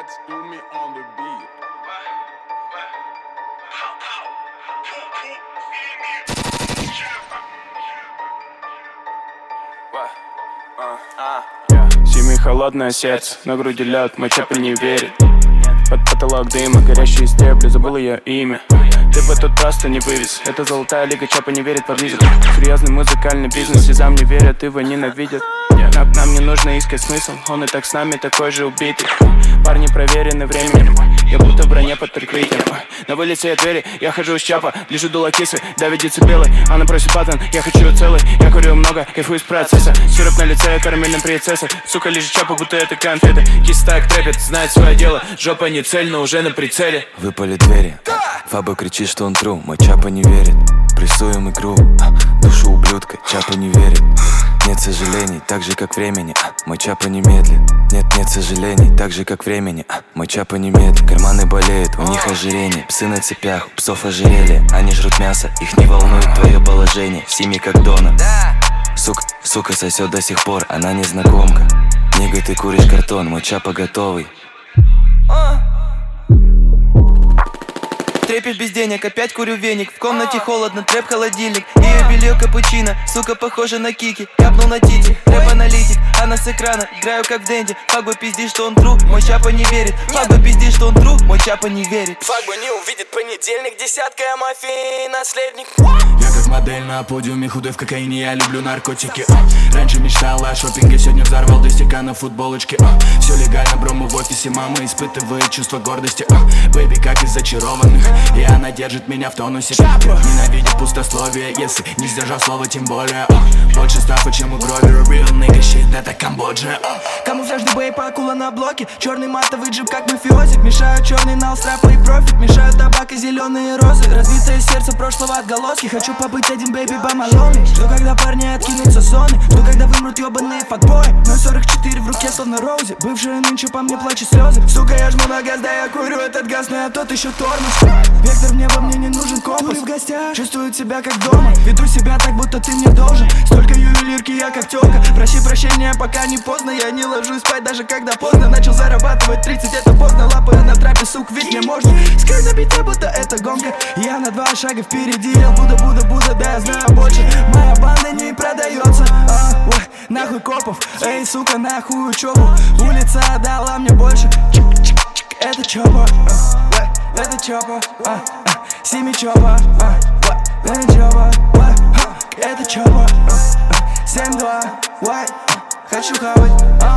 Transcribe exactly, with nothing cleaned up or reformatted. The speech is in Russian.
That's Umi on the beat. Зимой холодное сердце, на груди лед, мой чапель не верит. Под потолок дыма, горящие стебли, забыл ее имя. Ты бы тут просто не вывез. Это золотая лига, чапа не верит под визу. Серьезный музыкальный бизнес, сезам не верят, его ненавидят. Нам, нам не нужно искать смысл, он и так с нами такой же убитый. Парни проверены временем, я будто в броне под прикрытием. На вылете от двери, я хожу с чапа, лежу дуло кисы, давит децибелы. Она просит батон, я хочу целый, я курю много, кайфую с процесса. Сироп на лице, карамельным принцесса. Сука, лежит чапа, будто это конфеты. Кис так трепет, знает свое дело, жопа не цель, но уже на прицеле. Выпали двери, Фабо кричит, что он тру, мой чапа не верит. Прессуем игру, душу ублюдка, чапа не верит. Нет сожалений, так же как времени, мой чапа не медлит. Нет, нет сожалений, так же как времени, мой чапа не медлит. Карманы болеют, у них ожирение, псы на цепях, у псов ожерелье. Они жрут мясо, их не волнует твое положение. Сими как Дона. Сука, сука сосет до сих пор, она незнакомка. Нига, ты куришь картон, мой чапа готовый. Трепет без денег, опять курю веник. В комнате холодно, трэп холодильник. Ее белье капучино, сука похожа на Кики. Капнул на тити, трэп аналитик. Она с экрана, играю как в Дэнди. Фагба пиздит, что он тру, мой чапа не верит. Фагба пиздит, что он тру, мой чапа не верит. Фагба не увидит понедельник, десятка, я мафии наследник. Я как модель на подиуме, худой в кокаине, я люблю наркотики. Раньше мечтал о шопинге, сегодня взорвал до стекана футболочки. Все легально, брома в офисе, мама испытывает чувство гордости. Бэйби, как из зачарованных, и она держит меня в тонусе. Ненавидит пустословие, если не сдержал слова, тем более. Больше стафа, чем у Гровера, real nigga shit, это Камбоджа. Камуфляжный бейп, акула на блоке. Черный матовый джип, как мафиози. Мешают черный нал, страпа и профит. Мешают табак и зеленые розы. Разбитое сердце прошлого отголоски. Хочу побыть один, бэйби, бамалоны. Жду, когда парни откинутся зоны. Жду, когда вымрут ебаные факбои. ноль сорок четыре в руке, словно Роузи. Бывшая нынче по мне плачет слезы. Сука, я жму на газ, да я курю этот газ, но я тот еще тормоз. Вектор в небо, мне не нужен компас. В гостях, чувствую себя как дома. Веду себя так, будто ты мне должен. Столько ювелирки, я как тёлка. Проси прощения, пока не поздно. Я не ложусь спать, даже когда поздно. Начал зарабатывать тридцать, это поздно. Лапы на трапе, сук, ведь мне можно. Скрыть на бите, будто это гонка. Я на два шага впереди. Я Будда, Будда, Будда, да я знаю больше. Моя банда не продается. а, ой, Нахуй копов, эй, сука, нахуй учебу. Улица дала мне больше. Чик-чик-чик, это чопа. а, Это чопа, а, а, Сими чопа, а, а, это чопа, а, это чопа, а, а, семь два, ой, хочу хавать, а.